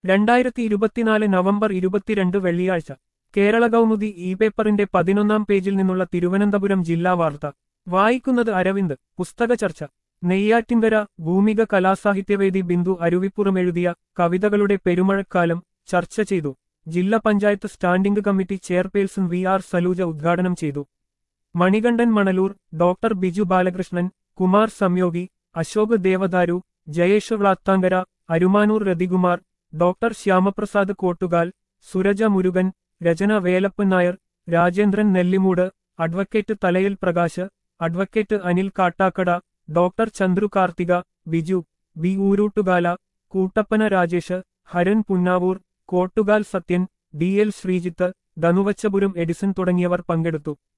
2024 November 22 വെള്ളിയാഴ്ച Kerala Kaumudi E പേപ്പറിന്റെ 11-ാം പേജിൽ നിന്നുള്ള തിരുവനന്തപുരം ജില്ലാ വാർത്ത വായിക്കുന്നത് അരവിന്ദ്. പുസ്തക ചർച്ച. നെയ്യാറ്റിൻകര ഭൂമിക കലാസാഹിത്യവേദി ബിന്ദു അരുവിപ്പുറം എഴുതിയ കവിതകളുടെ പെരുമഴക്കാലം ചർച്ച ചെയ്തു. ജില്ലാ panchayat standing committee chairperson V R. Saluja ഉദ്ഘാടനം ചെയ്തു. Manikandan Manalur, doctor Biju Balakrishnan, Kumar Samyogi, Ashok Devadaru, Jayesh Vlathankara, Arumanoor Rathikumar, doctor Shyamaprasad Kottukal, Suraja Murugan, Rachana Velappan Nair, Rajendran Nellimood, advocate Thalayil Prakash, advocate Anil Kattakada, doctor Chandru Karthika, Biju B Oorootukala, Koottappana Rajesh, Haran Punnavoor, Kottukal Sathyan, D L. Sreejith, Dhanuvachapuram Edison തുടങ്ങിയവർ പങ്കെടുത്തു.